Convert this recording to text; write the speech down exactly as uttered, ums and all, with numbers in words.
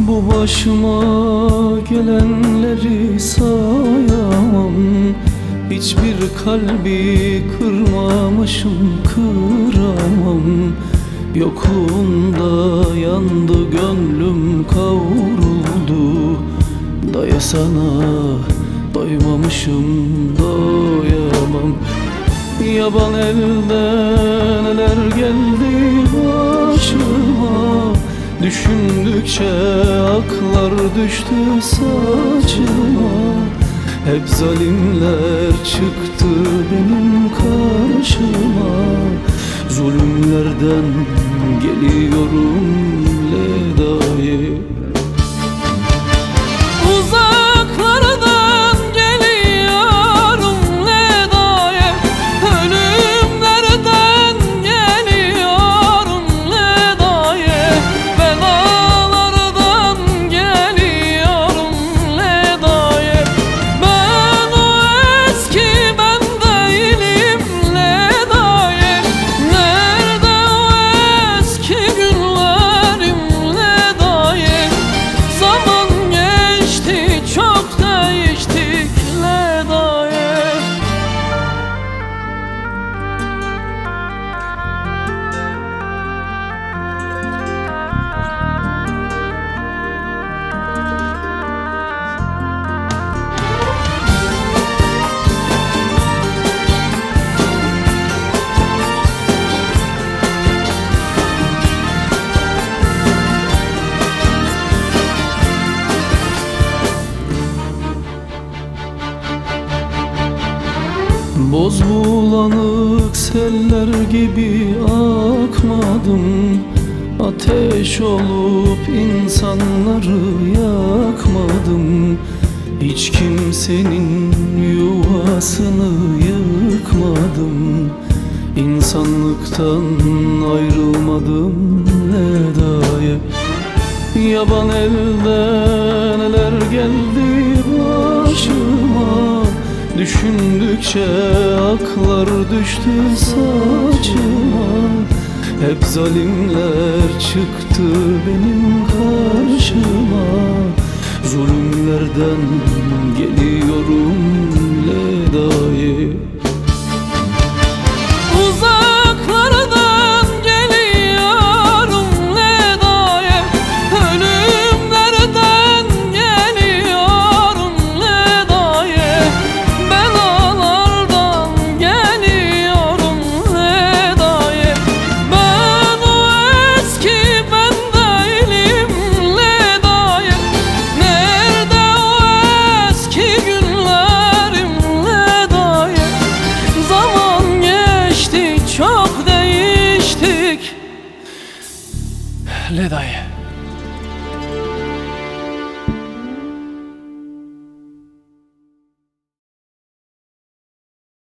Bu başıma gelenleri sayamam. Hiçbir kalbi kırmamışım, kıramam. Yokluğunda yandı gönlüm, kavruldu. Daya sana doymamışım, doyamam. Yaban elden neler geldi başıma. Düşündükçe aklar düştü saçıma. Hep zalimler çıktı benim karşıma. Zulümlerden geliyorum ledayı. Uzaklardan geliyorum ledayı. Ölümlerden geliyorum ledayı. Belalardan geliyorum ledayı. Ben o eski ben değilim ledayı. Nerede o eski günlerim ledayı. Zaman geçti, çok değiştik ledayı. Boz bulanık seller gibi akmadım. Ateş olup insanları yakmadım. Hiç kimsenin yuvasını yıkmadım. İnsanlıktan ayrılmadım ledayı. Yaban elden neler geldi başıma. Düşündükçe aklar düştü saçıma. Hep zalimler çıktı benim karşıma. Zulümlerden geliyorum ledayı. Uzaklardan geliyorum ledayı. Ölümlerden geliyorum ledayı. Belalardan geliyorum ledayı. Ben o eski ben değilim ledayı. Nerede o eski günlerim ledayı. Zaman geçti, çok değiştik ledayı.